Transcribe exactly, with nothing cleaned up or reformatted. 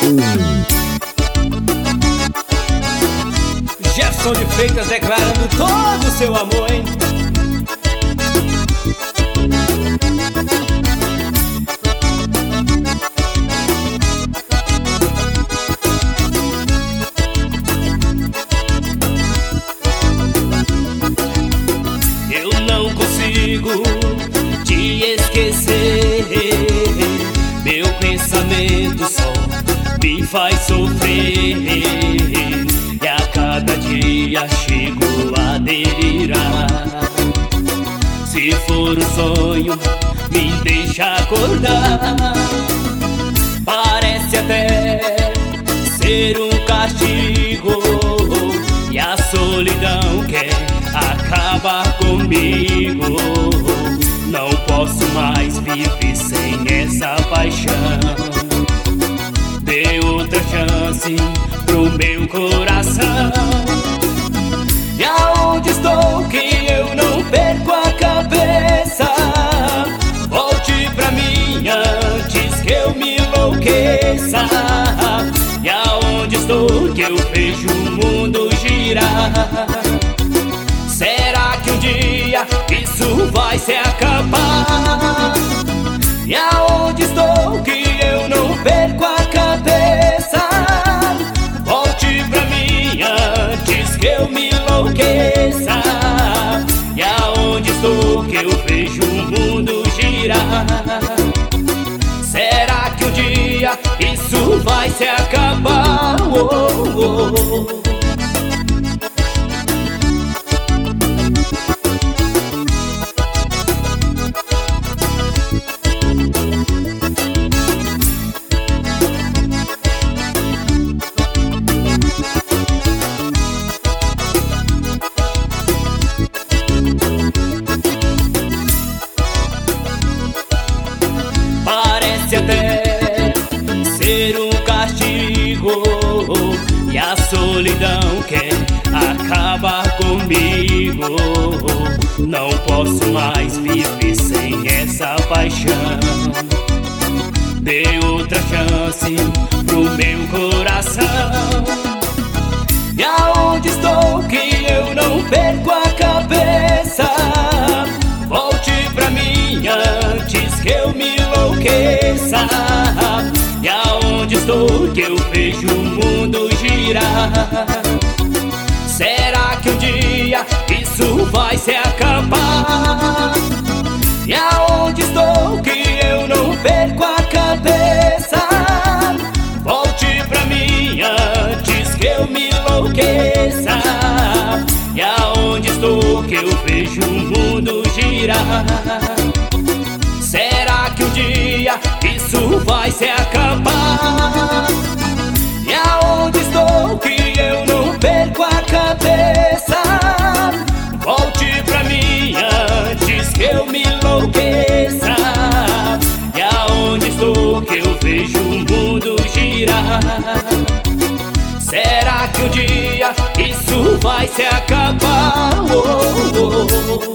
Jefferson de Freitas declarando todo o seu amor, hein? Eu não consigo te esquecer. Meu pensamento só me faz sofrer. E a cada dia chego a delirar. Se for um sonho, me deixa acordar. Parece até ser um castigo, e a solidão quer acabar comigo. Não posso mais viver sem essa paixão. Dê outra chance pro meu coração. E aonde estou que eu não perco a cabeça? Volte pra mim antes que eu me enlouqueça. E aonde estou que eu vejo o mundo girar? Será que um dia isso vai se acabar? E aonde estou que eu não perco a cabeça? Volte pra mim antes que eu me enlouqueça. E aonde estou que eu vejo o mundo girar? Será que um dia isso vai se acabar? Oh, oh, oh. Parece até ser um castigo, e a solidão quer acabar comigo. Não posso mais viver sem essa paixão. Dê outra chance pro meu coração. E aonde estou que eu não perco a cabeça? Volte pra mim antes que eu me enlouqueça. E aonde estou que eu vejo o mundo girar? Será que um dia isso vai se acabar? E aonde estou que eu não perco a cabeça? Volte pra mim antes que eu me enlouqueça. E aonde estou que eu vejo o mundo girar? Será que um dia isso vai se acabar? E aonde estou que eu não perco a cabeça? Volte pra mim antes que eu me enlouqueça. E aonde estou que eu vejo o mundo girar? Será que um dia isso vai se acabar? Oh, oh, oh.